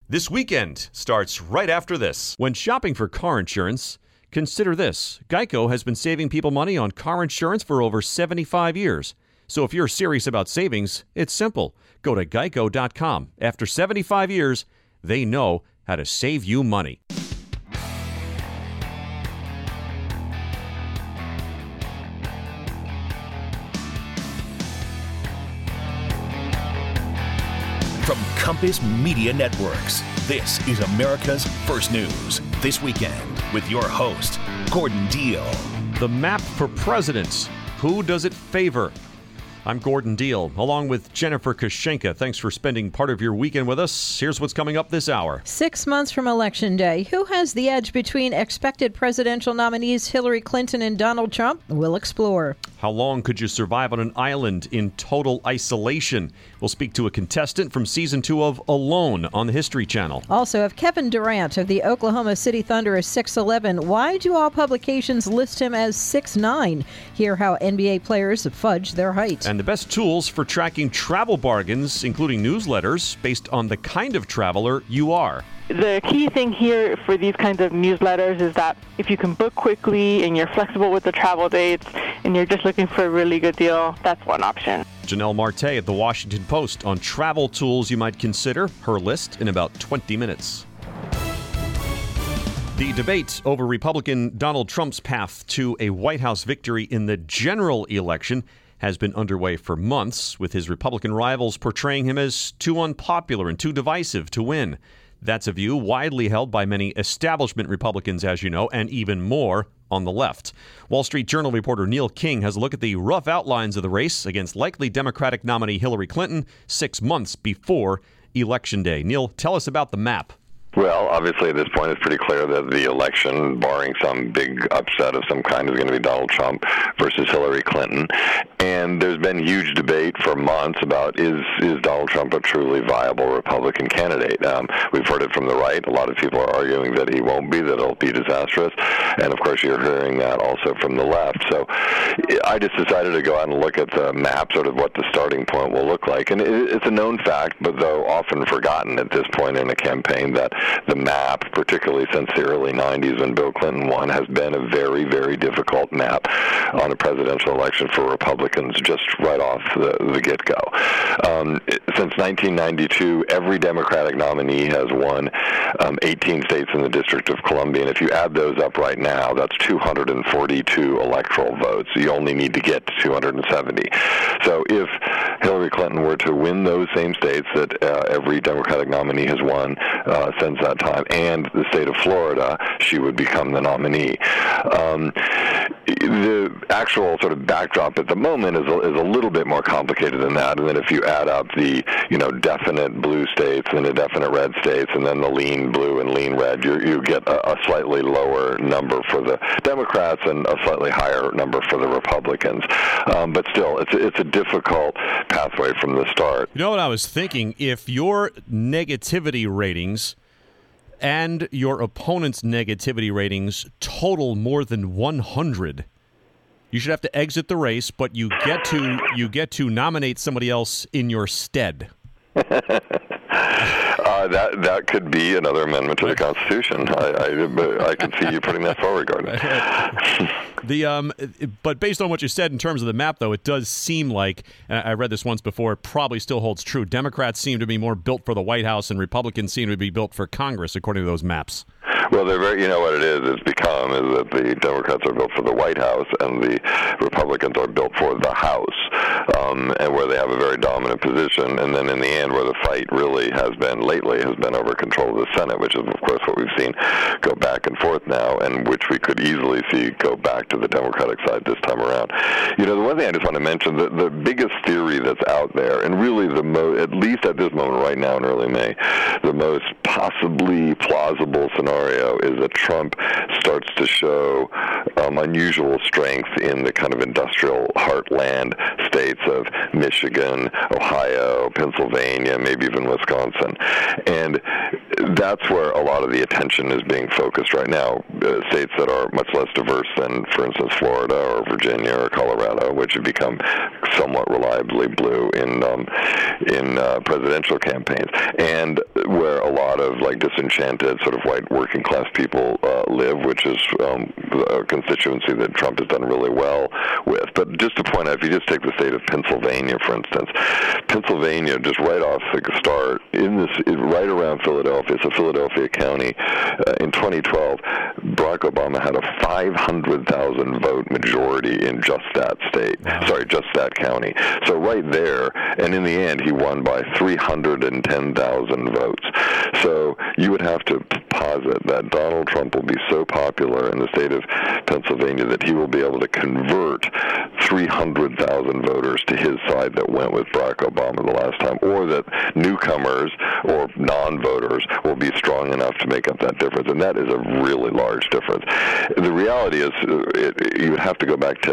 This weekend starts right after this. When shopping for car insurance, consider this. Geico has been saving people money on car insurance for over 75 years. So if you're serious about savings, it's simple. Go to geico.com. After 75 years, they know how to save you money. From Compass Media Networks, this is America's First News This Weekend with your host, Gordon Deal. The map for presidents. Who does it favor? I'm Gordon Deal, along with Jennifer Koshenka. Thanks for spending part of your weekend with us. Here's what's coming up this hour. 6 months from Election Day, who has the edge between expected presidential nominees Hillary Clinton and Donald Trump? We'll explore. How long could you survive on an island in total isolation? We'll speak to a contestant from Season 2 of Alone on the History Channel. Also, if Kevin Durant of the Oklahoma City Thunder is 6'11", why do all publications list him as 6'9"? Hear how NBA players fudge their height. And the best tools for tracking travel bargains, including newsletters, based on the kind of traveler you are. The key thing here for these kinds of newsletters is that if you can book quickly and you're flexible with the travel dates and you're just looking for a really good deal, that's one option. Janelle Marte at The Washington Post on travel tools you might consider. Her list in about 20 minutes. The debate over Republican Donald Trump's path to a White House victory in the general election has been underway for months, with his Republican rivals portraying him as too unpopular and too divisive to win. That's a view widely held by many establishment Republicans, as you know, and even more on the left. Wall Street Journal reporter Neil King has a look at the rough outlines of the race against likely Democratic nominee Hillary Clinton 6 months before Election Day. Neil, tell us about the map. Well, obviously at this point it's pretty clear that the election, barring some big upset of some kind, is going to be Donald Trump versus Hillary Clinton. And there's been huge debate for months about is Donald Trump a truly viable Republican candidate? We've heard it from the right. A lot of people are arguing that he won't be, that it'll be disastrous. And of course you're hearing that also from the left. So I just decided to go out and look at the map, sort of what the starting point will look like. And it's a known fact, but though often forgotten at this point in a campaign, that the map, particularly since the early 90s when Bill Clinton won, has been a very, very difficult map on a presidential election for Republicans just right off the get-go. Since 1992, every Democratic nominee has won 18 states in the District of Columbia, and if you add those up right now, that's 242 electoral votes. You only need to get to 270. So if Hillary Clinton were to win those same states that every Democratic nominee has won since that time, and the state of Florida, she would become the nominee. The actual sort of backdrop at the moment is a little bit more complicated than that. And then if you add up the definite blue states and the definite red states, and then the lean blue and lean red, you get a slightly lower number for the Democrats and a slightly higher number for the Republicans. But still, it's a difficult pathway from the start. You know what I was thinking? If your negativity ratings and your opponent's negativity ratings total more than 100, you should have to exit the race, but you get to nominate somebody else in your stead. That could be another amendment to the Constitution. I can see you putting that forward, Gordon. But based on what you said in terms of the map, though, it does seem like, and I read this once before, it probably still holds true. Democrats seem to be more built for the White House, and Republicans seem to be built for Congress, according to those maps. Well, they're very, what it is, it's become is that the Democrats are built for the White House and the Republicans are built for the House, and where they have a very dominant position. And then in the end, where the fight really has been lately has been over control of the Senate, which is, of course, what we've seen go back and forth now, and which we could easily see go back to the Democratic side this time around. The one thing I just want to mention, the biggest theory that's out there, and really at least at this moment right now in early May, the most possibly plausible scenario is that Trump starts to show unusual strength in the kind of industrial heartland states of Michigan, Ohio, Pennsylvania, maybe even Wisconsin. And that's where a lot of the attention is being focused right now. States that are much less diverse than, for instance, Florida or Virginia or Colorado, which have become somewhat reliably blue in presidential campaigns, and where a lot of like disenchanted sort of white working class people live, which is a constituency that Trump has done really well with. But just to point out, if you just take the state of Pennsylvania, for instance, Pennsylvania, just right off the start, right around Philadelphia, so Philadelphia County, in 2012, Barack Obama had a 500,000 vote majority in just that state. Sorry, just that county. So right there, and in the end, he won by 310,000 votes. So you would have to posit that Donald Trump will be so popular in the state of Pennsylvania that he will be able to convert 300,000 voters to his side that went with Barack Obama the last time, or that newcomers or non-voters will be strong enough to make up that difference. And that is a really large difference. The reality is you would have to go back to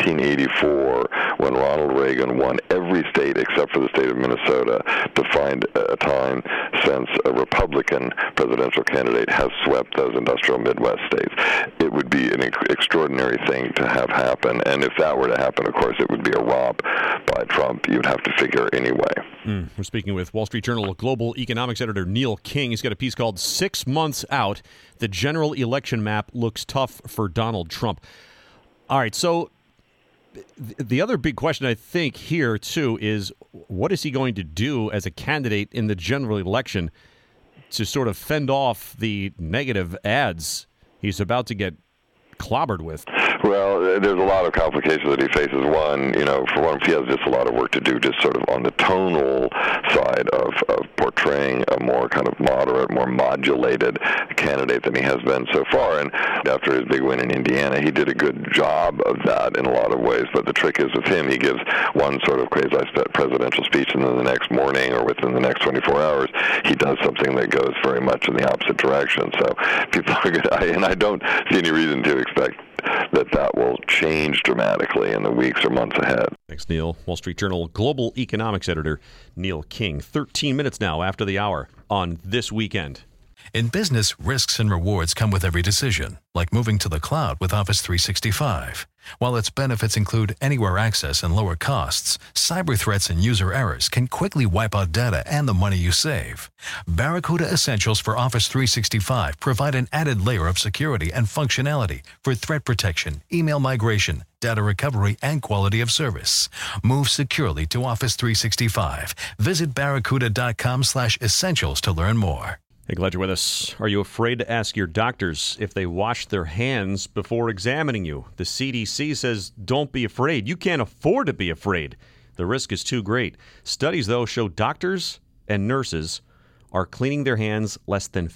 1984 when Ronald Reagan won every state except for the state of Minnesota to find a time since a Republican presidential candidate has swept those industrial Midwest states. It would be an extraordinary thing to have happen, and if that were to happen, of course, it would be a romp by Trump. You'd have to figure anyway. We're speaking with Wall Street Journal global economics editor Neil King. He's got a piece called 6 Months Out. The general election map looks tough for Donald Trump. All right, so the other big question I think here, too, is what is he going to do as a candidate in the general election to sort of fend off the negative ads he's about to get clobbered with? Well, there's a lot of complications that he faces. One, for one, he has just a lot of work to do just sort of on the tonal side of portraying a more kind of moderate, more modulated candidate than he has been so far. And after his big win in Indiana, he did a good job of that in a lot of ways. But the trick is with him, he gives one sort of quasi-presidential speech, and then the next morning or within the next 24 hours, he does something that goes very much in the opposite direction. So people are good, and I don't see any reason to expect that will change dramatically in the weeks or months ahead. Thanks, Neil. Wall Street Journal global economics editor Neil King. 13 minutes now after the hour on This Weekend. In business, risks and rewards come with every decision, like moving to the cloud with Office 365. While its benefits include anywhere access and lower costs, cyber threats and user errors can quickly wipe out data and the money you save. Barracuda Essentials for Office 365 provide an added layer of security and functionality for threat protection, email migration, data recovery, and quality of service. Move securely to Office 365. Visit barracuda.com/essentials to learn more. Hey, glad you're with us. Are you afraid to ask your doctors if they wash their hands before examining you? The CDC says don't be afraid. You can't afford to be afraid. The risk is too great. Studies, though, show doctors and nurses are cleaning their hands less than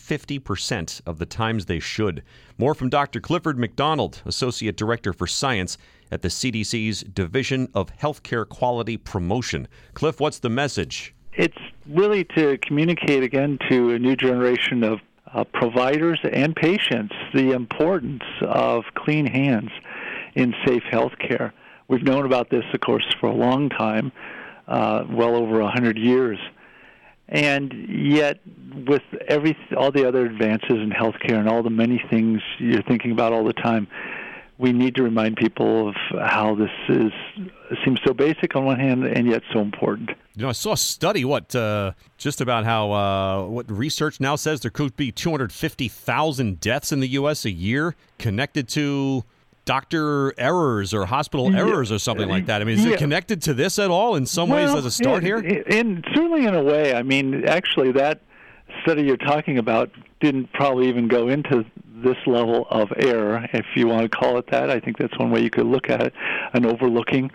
50% of the times they should. More from Dr. Clifford McDonald, Associate Director for Science at the CDC's Division of Healthcare Quality Promotion. Cliff, what's the message? It's really to communicate again to a new generation of providers and patients the importance of clean hands in safe health care. We've known about this, of course, for a long time, well over 100 years. And yet, with all the other advances in healthcare and all the many things you're thinking about all the time, we need to remind people of how this seems so basic on one hand and yet so important. I saw a study, just about how what research now says there could be 250,000 deaths in the U.S. a year connected to doctor errors or hospital errors or something like that. I mean, is it connected to this at all in some ways as a start here? And certainly in a way. I mean, actually, that study you're talking about didn't probably even go into this level of error, if you want to call it that. I think that's one way you could look at it, an overlooking.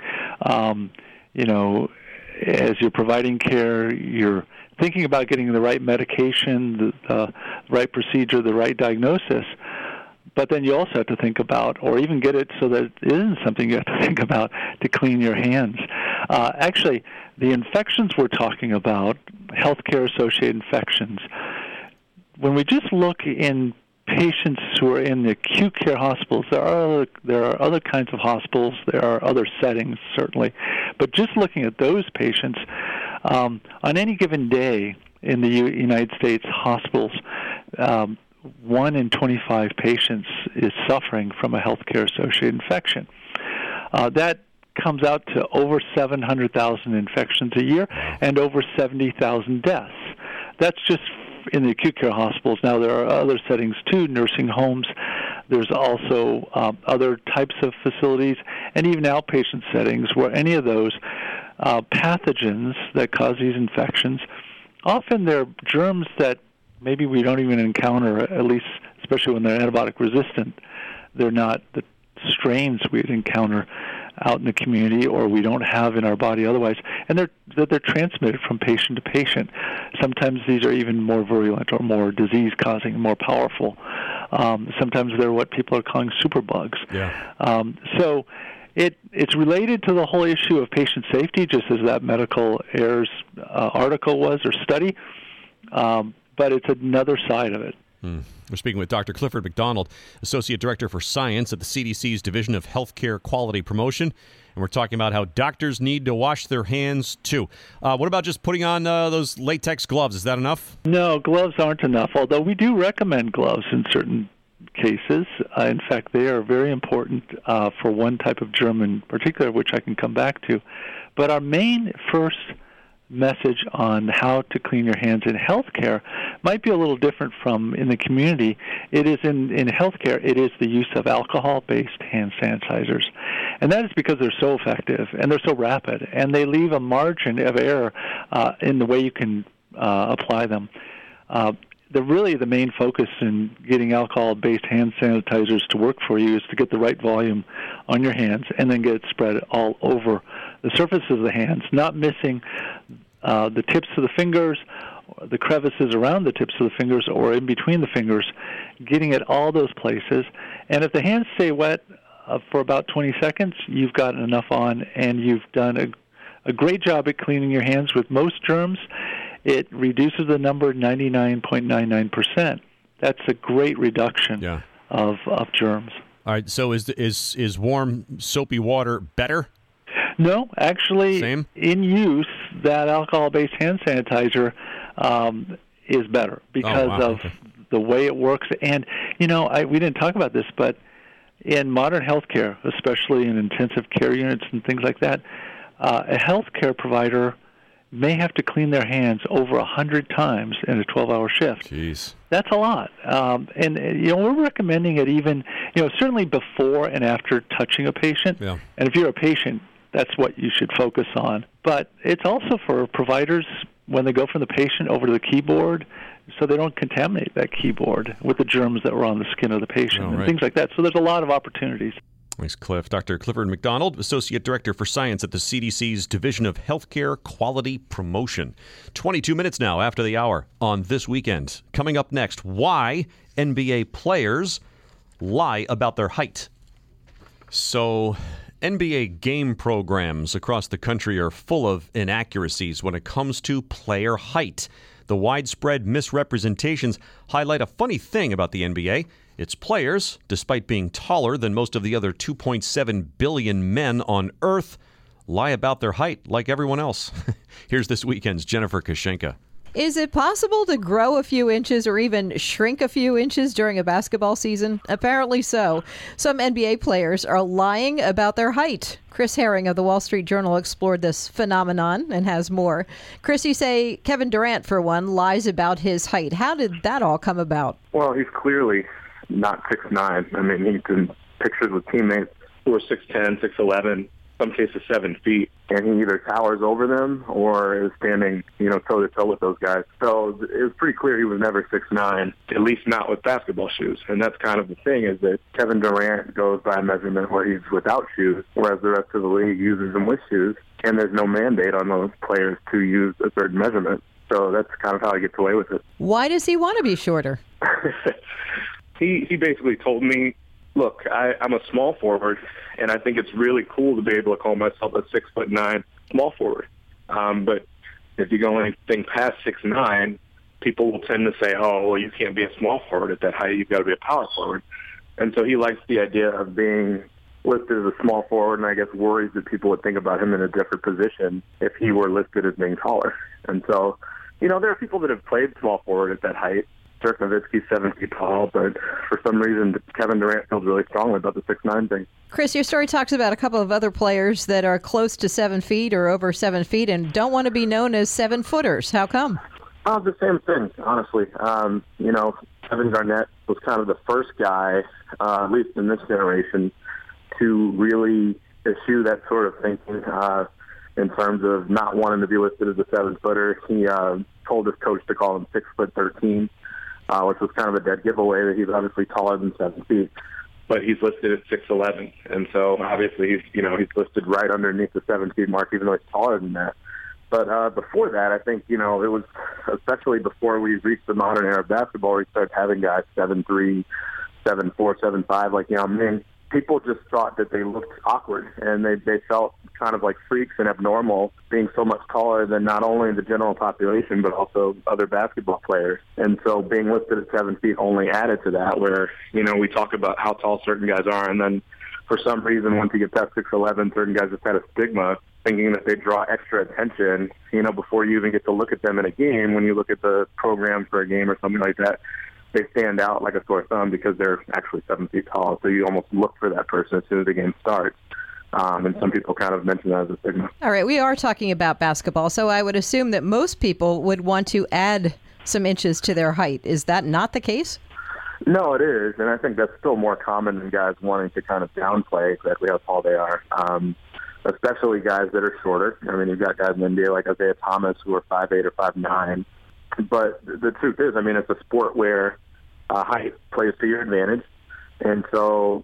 As you're providing care, you're thinking about getting the right medication, the right procedure, the right diagnosis. But then you also have to think about, or even get it so that it isn't something you have to think about, to clean your hands. Actually, the infections we're talking about, healthcare-associated infections, when we just look in patients who are in the acute care hospitals, there are other kinds of hospitals, there are other settings, certainly. But just looking at those patients, on any given day in the United States hospitals, 1 in 25 patients is suffering from a healthcare-associated infection. That comes out to over 700,000 infections a year and over 70,000 deaths. That's just in the acute care hospitals. Now, there are other settings too, nursing homes. There's also other types of facilities and even outpatient settings where any of those pathogens that cause these infections, often they're germs that maybe we don't even encounter, at least especially when they're antibiotic resistant. They're not the strains we'd encounter out in the community or we don't have in our body otherwise, and they're transmitted from patient to patient. Sometimes these are even more virulent or more disease-causing, more powerful. Sometimes they're what people are calling superbugs. Yeah. So it's related to the whole issue of patient safety, just as that Medical Errors article was, or study, but it's another side of it. We're speaking with Dr. Clifford McDonald, Associate Director for Science at the CDC's Division of Healthcare Quality Promotion, and we're talking about how doctors need to wash their hands, too. What about just putting on those latex gloves? Is that enough? No, gloves aren't enough, although we do recommend gloves in certain cases. In fact, they are very important for one type of germ in particular, which I can come back to. But our main first message on how to clean your hands in healthcare might be a little different from in the community. It is in healthcare, it is the use of alcohol-based hand sanitizers. And that is because they're so effective and they're so rapid, and they leave a margin of error in the way you can apply them. The main focus in getting alcohol-based hand sanitizers to work for you is to get the right volume on your hands and then get it spread all over the surfaces of the hands, not missing the tips of the fingers, the crevices around the tips of the fingers or in between the fingers, getting it all those places. And if the hands stay wet for about 20 seconds, you've got enough on, and you've done a great job at cleaning your hands with most germs. It reduces the number 99.99%. That's a great reduction of germs. All right, so is warm, soapy water better? No, actually, Same? In use, that alcohol-based hand sanitizer is better because of the way it works. And, we didn't talk about this, but in modern healthcare, especially in intensive care units and things like that, a healthcare provider may have to clean their hands over 100 times in a 12-hour shift. Jeez. That's a lot. And we're recommending it even, certainly before and after touching a patient. Yeah. And if you're a patient, that's what you should focus on. But it's also for providers when they go from the patient over to the keyboard, so they don't contaminate that keyboard with the germs that were on the skin of the patient and things like that. So there's a lot of opportunities. Thanks, Cliff. Dr. Clifford McDonald, Associate Director for Science at the CDC's Division of Healthcare Quality Promotion. 22 minutes now after the hour on This Weekend. Coming up next, why NBA players lie about their height. So, NBA game programs across the country are full of inaccuracies when it comes to player height. The widespread misrepresentations highlight a funny thing about the NBA. Its players, despite being taller than most of the other 2.7 billion men on Earth, lie about their height like everyone else. Here's This Weekend's Jennifer Kashenka. Is it possible to grow a few inches or even shrink a few inches during a basketball season? Apparently so. Some NBA players are lying about their height. Chris Herring of the Wall Street Journal explored this phenomenon and has more. Chris, you say Kevin Durant, for one, lies about his height. How did that all come about? Well, he's clearly not 6'9". I mean, he's been pictured with teammates who are 6'10", 6'11", some cases 7 feet, and he either towers over them or is standing, toe-to-toe with those guys. So it was pretty clear he was never 6'9", at least not with basketball shoes. And that's kind of the thing, is that Kevin Durant goes by a measurement where he's without shoes, whereas the rest of the league uses them with shoes, and there's no mandate on those players to use a certain measurement. So that's kind of how he gets away with it. Why does he want to be shorter? He basically told me, look, I'm a small forward, and I think it's really cool to be able to call myself a 6'9" small forward. But if you go anything past 6'9", people will tend to say, oh, well, you can't be a small forward at that height. You've got to be a power forward. And so he likes the idea of being listed as a small forward, and I guess worries that people would think about him in a different position if he were listed as being taller. And so, there are people that have played small forward at that height. Dirk Nowitzki's 7 feet tall, but for some reason, Kevin Durant feels really strongly about the 6'9" thing. Chris, your story talks about a couple of other players that are close to 7 feet or over 7 feet and don't want to be known as 7-footers. How come? The same thing, honestly. Kevin Garnett was kind of the first guy, at least in this generation, to really eschew that sort of thinking in terms of not wanting to be listed as a 7-footer. He told his coach to call him 6'13", which was kind of a dead giveaway that he's obviously taller than 7 feet. But he's listed at 6'11", and so obviously he's listed right underneath the 7 feet mark, even though he's taller than that. But before that, I think, it was, especially before we reached the modern era of basketball, we started having guys 7'3", 7'4", 7'5", like Yao Ming. People just thought that they looked awkward, and they felt kind of like freaks and abnormal being so much taller than not only the general population, but also other basketball players. And so being listed at 7 feet only added to that, where, we talk about how tall certain guys are, and then for some reason, once you get past 6'11", certain guys just had a stigma, thinking that they draw extra attention, before you even get to look at them in a game. When you look at the program for a game or something like that, they stand out like a sore thumb because they're actually 7 feet tall. So you almost look for that person as soon as the game starts. And some people kind of mention that as a stigma. All right, we are talking about basketball, so I would assume that most people would want to add some inches to their height. Is that not the case? No, it is, and I think that's still more common than guys wanting to kind of downplay exactly how tall they are, especially guys that are shorter. I mean, you've got guys in the NBA like Isaiah Thomas who are 5'8" or 5'9". But the truth is, it's a sport where height plays to your advantage. And so,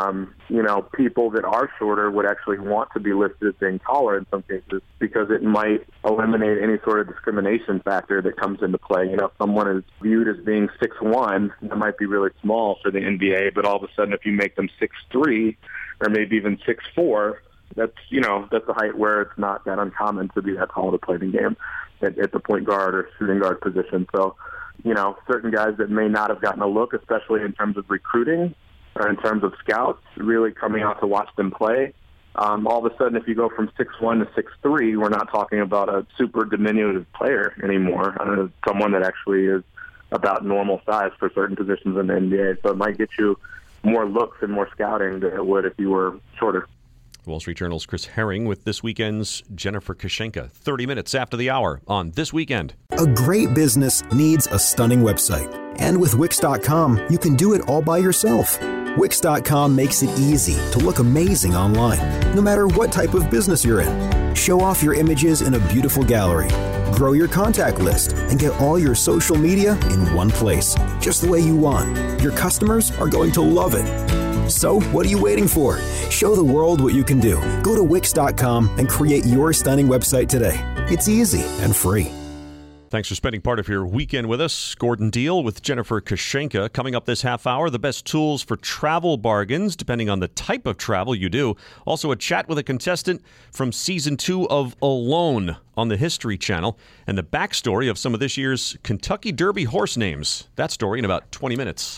people that are shorter would actually want to be listed as being taller in some cases because it might eliminate any sort of discrimination factor that comes into play. If someone is viewed as being 6'1", that might be really small for the NBA, but all of a sudden if you make them 6'3", or maybe even 6'4", that's a height where it's not that uncommon to be that tall to play the game at the point guard or shooting guard position. So, certain guys that may not have gotten a look, especially in terms of recruiting or in terms of scouts really coming out to watch them play. All of a sudden, if you go from 6'1" to 6'3", we're not talking about a super diminutive player anymore. Someone that actually is about normal size for certain positions in the NBA. So it might get you more looks and more scouting than it would if you were shorter. Wall Street Journal's Chris Herring with this weekend's Jennifer Kushenka. 30 minutes after the hour on This Weekend. A great business needs a stunning website. And with Wix.com, you can do it all by yourself. Wix.com makes it easy to look amazing online, no matter what type of business you're in. Show off your images in a beautiful gallery. Grow your contact list and get all your social media in one place, just the way you want. Your customers are going to love it. So, what are you waiting for? Show the world what you can do. Go to Wix.com and create your stunning website today. It's easy and free. Thanks for spending part of your weekend with us. Gordon Deal with Jennifer Kushenka. Coming up this half hour, the best tools for travel bargains, depending on the type of travel you do. Also, a chat with a contestant from Season 2 of Alone on the History Channel, and the backstory of some of this year's Kentucky Derby horse names. That story in about 20 minutes.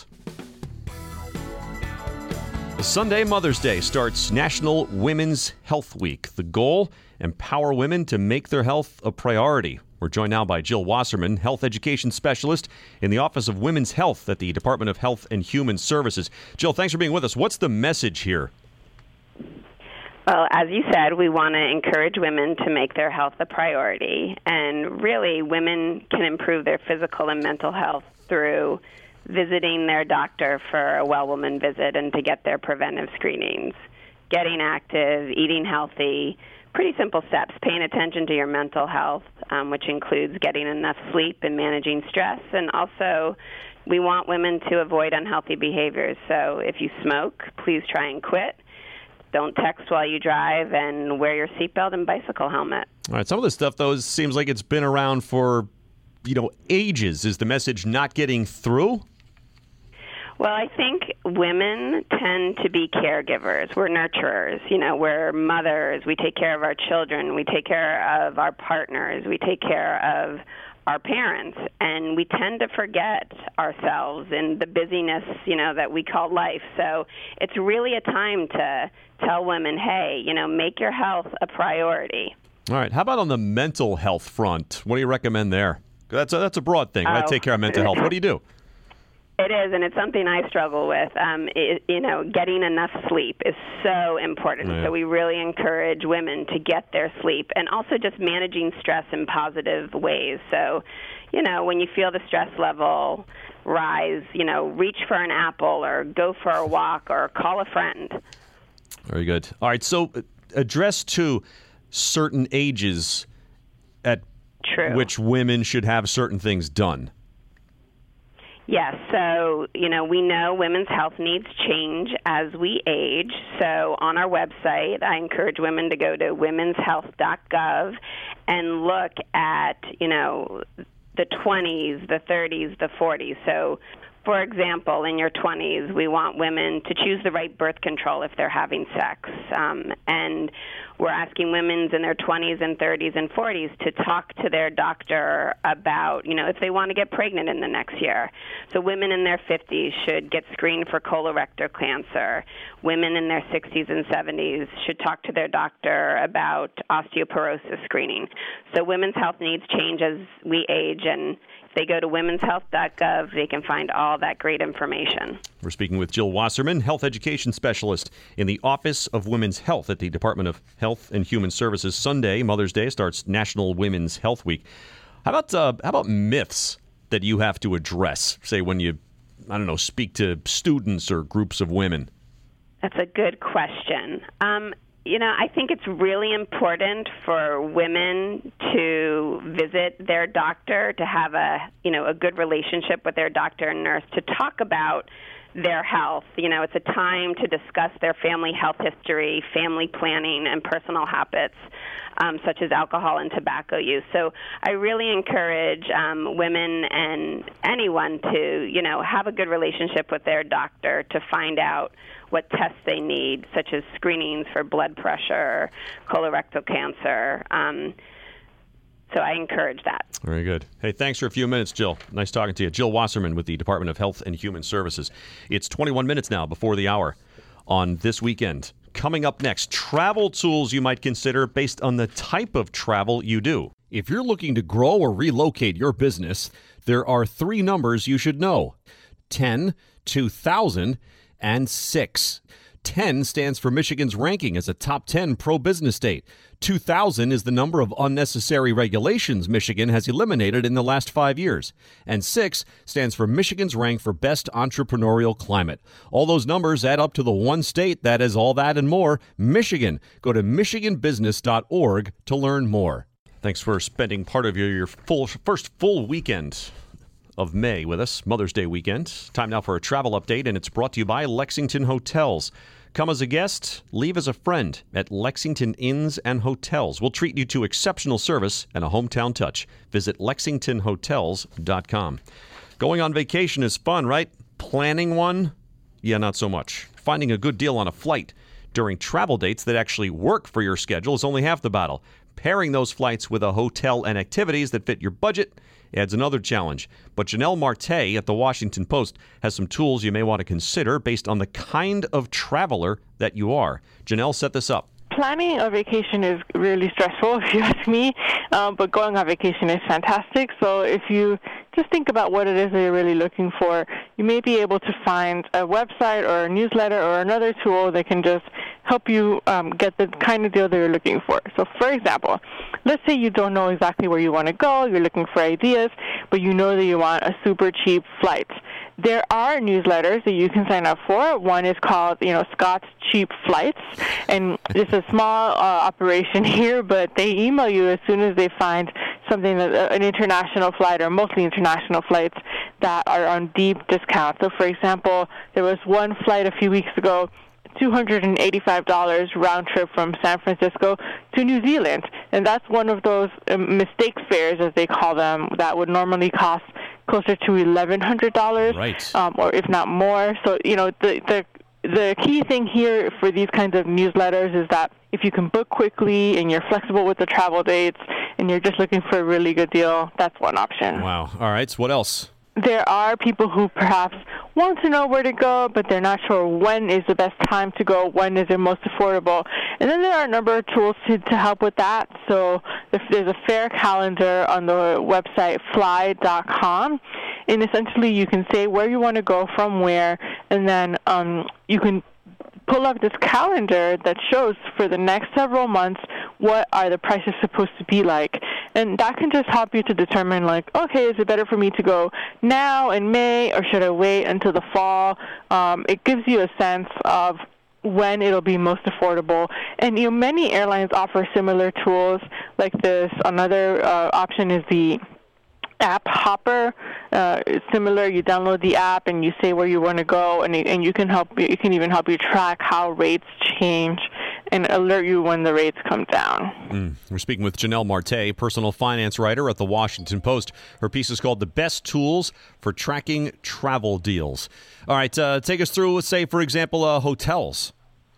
Sunday, Mother's Day, starts National Women's Health Week. The goal, empower women to make their health a priority. We're joined now by Jill Wasserman, health education specialist in the Office of Women's Health at the Department of Health and Human Services. Jill, thanks for being with us. What's the message here? Well, as you said, we want to encourage women to make their health a priority. And really, women can improve their physical and mental health through visiting their doctor for a well-woman visit and to get their preventive screenings, getting active, eating healthy, pretty simple steps, paying attention to your mental health, which includes getting enough sleep and managing stress. And also, we want women to avoid unhealthy behaviors. So if you smoke, please try and quit. Don't text while you drive, and wear your seatbelt and bicycle helmet. All right, some of this stuff, though, seems like it's been around for, ages. Is the message not getting through? Well, I think women tend to be caregivers. We're nurturers. We're mothers. We take care of our children. We take care of our partners. We take care of our parents. And we tend to forget ourselves in the busyness, that we call life. So it's really a time to tell women, hey, make your health a priority. All right. How about on the mental health front? What do you recommend there? That's a broad thing. Right? Take care of mental health. What do you do? It is, and it's something I struggle with. Getting enough sleep is so important. Yeah. So we really encourage women to get their sleep, and also just managing stress in positive ways. So, when you feel the stress level rise, reach for an apple or go for a walk or call a friend. Very good. All right, so address to certain ages at which women should have certain things done. Yes, so, we know women's health needs change as we age. So on our website, I encourage women to go to womenshealth.gov and look at, the 20s, the 30s, the 40s. So, for example, in your 20s, we want women to choose the right birth control if they're having sex. And we're asking women in their 20s and 30s and 40s to talk to their doctor about, if they want to get pregnant in the next year. So women in their 50s should get screened for colorectal cancer. Women in their 60s and 70s should talk to their doctor about osteoporosis screening. So women's health needs change as we age, and if they go to womenshealth.gov, they can find all that great information. We're speaking with Jill Wasserman, Health Education Specialist in the Office of Women's Health at the Department of Health and Human Services. Sunday, Mother's Day, starts National Women's Health Week. How about myths that you have to address, say, when you, speak to students or groups of women? That's a good question. I think it's really important for women to visit their doctor, to have a good relationship with their doctor and nurse, to talk about their health. It's a time to discuss their family health history, family planning, and personal habits, such as alcohol and tobacco use. So I really encourage women and anyone to, have a good relationship with their doctor to find out what tests they need, such as screenings for blood pressure, colorectal cancer. So I encourage that. Very good. Hey, thanks for a few minutes, Jill. Nice talking to you. Jill Wasserman with the Department of Health and Human Services. It's 21 minutes now before the hour on This Weekend. Coming up next, travel tools you might consider based on the type of travel you do. If you're looking to grow or relocate your business, there are 3 numbers you should know: 10, 2000, and 6. 10 stands for Michigan's ranking as a top 10 pro-business state. 2000 is the number of unnecessary regulations Michigan has eliminated in the last 5 years. And 6 stands for Michigan's rank for best entrepreneurial climate. All those numbers add up to the one state that is all that and more, Michigan. Go to michiganbusiness.org to learn more. Thanks for spending part of your first full weekend of May with us, Mother's Day weekend. Time now for a travel update, and it's brought to you by Lexington Hotels. Come as a guest, leave as a friend at Lexington Inns and Hotels. We'll treat you to exceptional service and a hometown touch. Visit lexingtonhotels.com. Going on vacation is fun, right? Planning one? Yeah, not so much. Finding a good deal on a flight during travel dates that actually work for your schedule is only half the battle. Pairing those flights with a hotel and activities that fit your budget adds another challenge. But Janelle Marte at the Washington Post has some tools you may want to consider based on the kind of traveler that you are. Janelle set this up. Planning a vacation is really stressful, if you ask me, but going on vacation is fantastic. So if you just think about what it is that you're really looking for, you may be able to find a website or a newsletter or another tool that can just help you get the kind of deal that you're looking for. So, for example, let's say you don't know exactly where you want to go, you're looking for ideas, but you know that you want a super cheap flight. There are newsletters that you can sign up for. One is called, Scott's Cheap Flights, and it's a small operation here, but they email you as soon as they find something that an international flight or mostly international flights that are on deep discount. So, for example, there was one flight a few weeks ago, $285 round trip from San Francisco to New Zealand, and that's one of those mistake fares, as they call them, that would normally cost closer to $1,100, right, or if not more. So, the key thing here for these kinds of newsletters is that if you can book quickly and you're flexible with the travel dates and you're just looking for a really good deal, that's one option. Wow. All right. So what else? There are people who perhaps want to know where to go, but they're not sure when is the best time to go, when is it most affordable. And then there are a number of tools to help with that. So there's a fare calendar on the website fly.com, and essentially you can say where you want to go from where, and then you can pull up this calendar that shows for the next several months what are the prices supposed to be like. And that can just help you to determine, like, okay, is it better for me to go now in May, or should I wait until the fall? It gives you a sense of when it'll be most affordable. And many airlines offer similar tools like this. Another option is the app Hopper. It's similar. You download the app and you say where you want to go, and you can even help you track how rates change and alert you when the rates come down. We're speaking with Janelle Marte, personal finance writer at The Washington Post. Her piece is called The Best Tools for Tracking Travel Deals. All right, take us through, say, for example, hotels.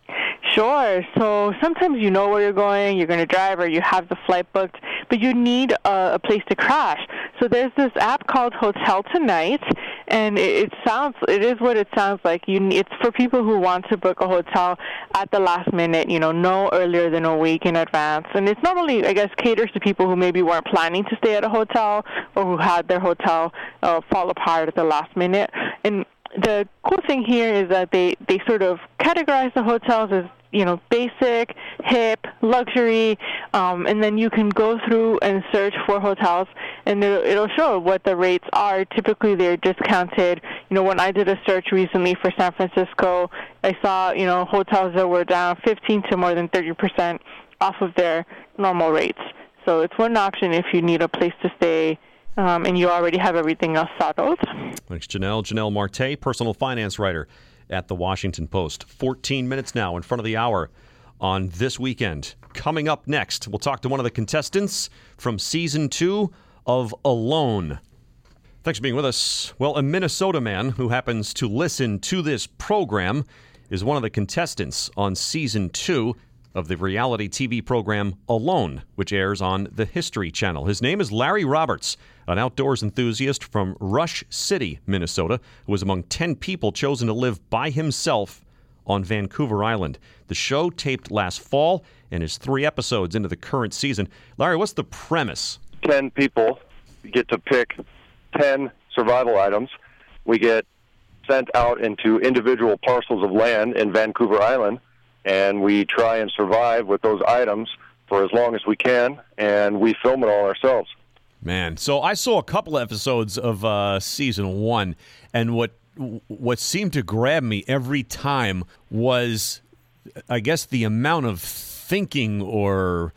Sure. So sometimes you know where you're going to drive, or you have the flight booked, but you need a place to crash. So there's this app called Hotel Tonight, and it is what it sounds like. It's for people who want to book a hotel at the last minute, no earlier than a week in advance. And it's not only, I guess, caters to people who maybe weren't planning to stay at a hotel, or who had their hotel fall apart at the last minute. And the cool thing here is that they sort of categorize the hotels as, basic, hip, luxury, and then you can go through and search for hotels, and it'll show what the rates are. Typically, they're discounted. When I did a search recently for San Francisco, I saw, hotels that were down 15 to more than 30% off of their normal rates. So it's one option if you need a place to stay, and you already have everything else settled. Thanks, Janelle. Janelle Marte, personal finance writer at The Washington Post. 14 minutes now in front of the hour on This Weekend. Coming up next, we'll talk to one of the contestants from Season 2 of Alone. Thanks for being with us. Well, a Minnesota man who happens to listen to this program is one of the contestants on Season 2 of the reality TV program Alone, which airs on the History Channel. His name is Larry Roberts, an outdoors enthusiast from Rush City, Minnesota, who was among 10 people chosen to live by himself on Vancouver Island. The show taped last fall and is 3 episodes into the current season. Larry, what's the premise? 10 people get to pick 10 survival items. We get sent out into individual parcels of land in Vancouver Island, and we try and survive with those items for as long as we can, and we film it all ourselves. Man, so I saw a couple episodes of Season 1, and what seemed to grab me every time was, I guess, the amount of thinking or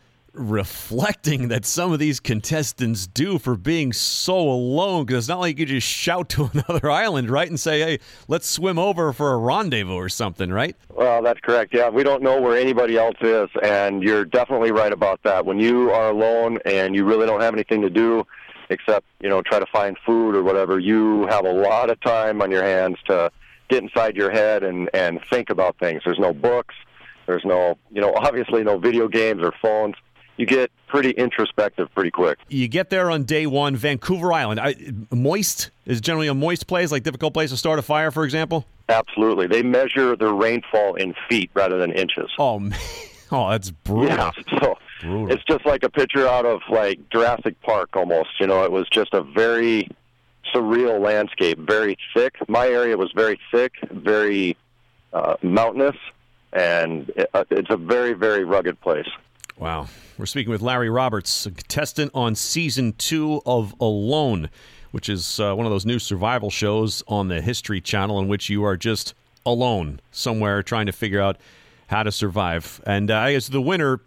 reflecting that some of these contestants do for being so alone, because it's not like you just shout to another island, right, and say, hey, let's swim over for a rendezvous or something, right? Well, that's correct. Yeah, we don't know where anybody else is, and you're definitely right about that. When you are alone and you really don't have anything to do except, try to find food or whatever, you have a lot of time on your hands to get inside your head and think about things. There's no books. There's no, obviously no video games or phones. You get pretty introspective pretty quick. You get there on day one, Vancouver Island. Moist is generally a moist place, like difficult place to start a fire, for example? Absolutely. They measure the rainfall in feet rather than inches. Oh, man. Oh, that's brutal. Yeah, so brutal. It's just like a picture out of, like, Jurassic Park almost. It was just a very surreal landscape, very thick. My area was very thick, very mountainous, and it's a very, very rugged place. Wow. We're speaking with Larry Roberts, a contestant on Season 2 of Alone, which is one of those new survival shows on the History Channel in which you are just alone somewhere trying to figure out how to survive. And I guess the winner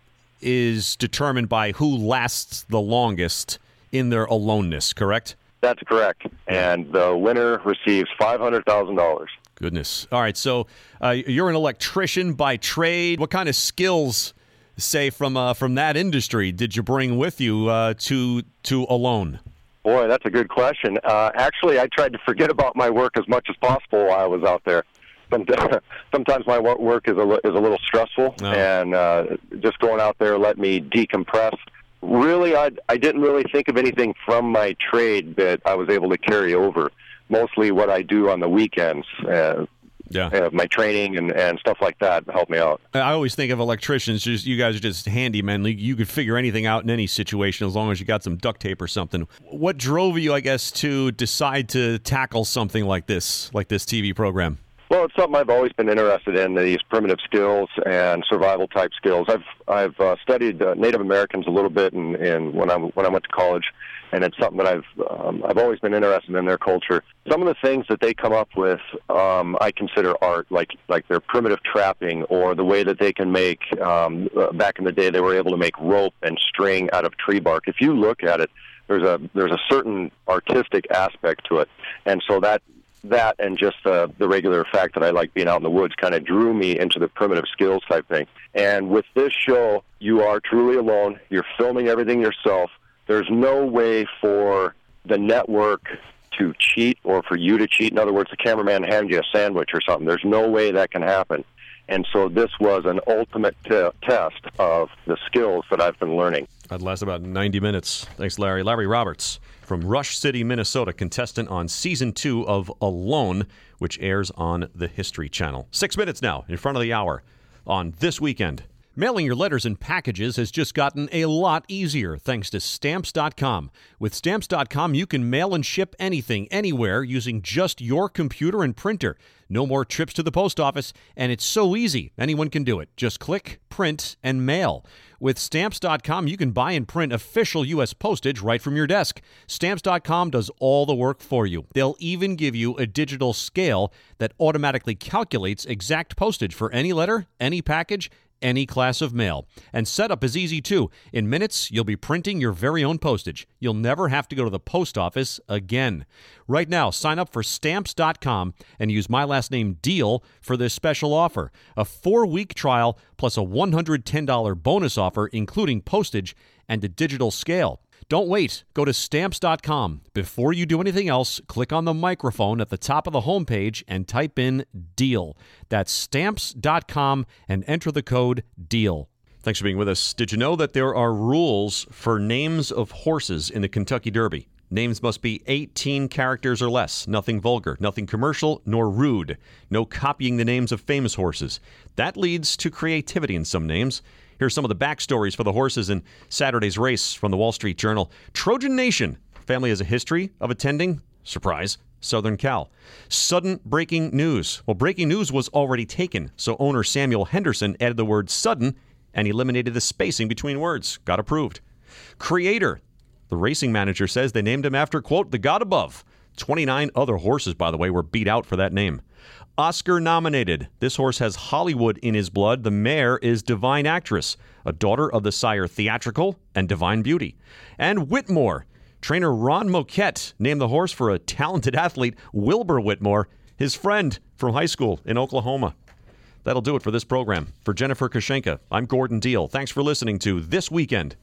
is determined by who lasts the longest in their aloneness, correct? That's correct. And the winner receives $500,000. Goodness. All right, so you're an electrician by trade. What kind of skills, say, from that industry did you bring with you to Alone? Boy, that's a good question. Actually, I tried to forget about my work as much as possible while I was out there. Sometimes my work is a little stressful, and just going out there let me decompress. Really, I didn't really think of anything from my trade that I was able to carry over. Mostly what I do on the weekends. My training and stuff like that helped me out. I always think of electricians, you guys are just handymen. You could figure anything out in any situation as long as you got some duct tape or something. What drove you, I guess, to decide to tackle something like this TV program? Well, it's something I've always been interested in, these primitive skills and survival type skills. I've studied Native Americans a little bit in when I went to college, and it's something that I've always been interested in their culture. Some of the things that they come up with, I consider art, like their primitive trapping, or the way that they can make. Back in the day, they were able to make rope and string out of tree bark. If you look at it, there's a certain artistic aspect to it, and so that and just the regular fact that I like being out in the woods kind of drew me into the primitive skills type thing. And with this show, you are truly alone. You're filming everything yourself. There's no way for the network to cheat or for you to cheat. In other words, the cameraman hands you a sandwich or something. There's no way that can happen. And so this was an ultimate test of the skills that I've been learning. That lasts about 90 minutes. Thanks, Larry. Larry Roberts from Rush City, Minnesota, contestant on Season 2 of Alone, which airs on the History Channel. 6 minutes now, in front of the hour, on This Weekend. Mailing your letters and packages has just gotten a lot easier thanks to Stamps.com. With Stamps.com, you can mail and ship anything, anywhere, using just your computer and printer. No more trips to the post office, and it's so easy. Anyone can do it. Just click, print, and mail. With Stamps.com, you can buy and print official U.S. postage right from your desk. Stamps.com does all the work for you. They'll even give you a digital scale that automatically calculates exact postage for any letter, any package, any class of mail. And setup is easy too. In minutes, you'll be printing your very own postage. You'll never have to go to the post office again. Right now, sign up for Stamps.com and use my last name DEAL for this special offer. A 4-week trial plus a $110 bonus offer, including postage and a digital scale. Don't wait. Go to Stamps.com. Before you do anything else, click on the microphone at the top of the homepage and type in DEAL. That's Stamps.com and enter the code DEAL. Thanks for being with us. Did you know that there are rules for names of horses in the Kentucky Derby? Names must be 18 characters or less. Nothing vulgar, nothing commercial, nor rude. No copying the names of famous horses. That leads to creativity in some names. Here's some of the backstories for the horses in Saturday's race from the Wall Street Journal. Trojan Nation family has a history of attending, surprise, Southern Cal. Sudden breaking news. Well, breaking news was already taken, so owner Samuel Henderson added the word sudden and eliminated the spacing between words. Got approved. Creator. The racing manager says they named him after, quote, the God above. 29 other horses, by the way, were beat out for that name. Oscar nominated. This horse has Hollywood in his blood. The mare is Divine Actress, a daughter of the sire Theatrical and Divine Beauty. And Whitmore. Trainer Ron Moquette named the horse for a talented athlete, Wilbur Whitmore, his friend from high school in Oklahoma. That'll do it for this program. For Jennifer Kushenka, I'm Gordon Deal. Thanks for listening to This Weekend.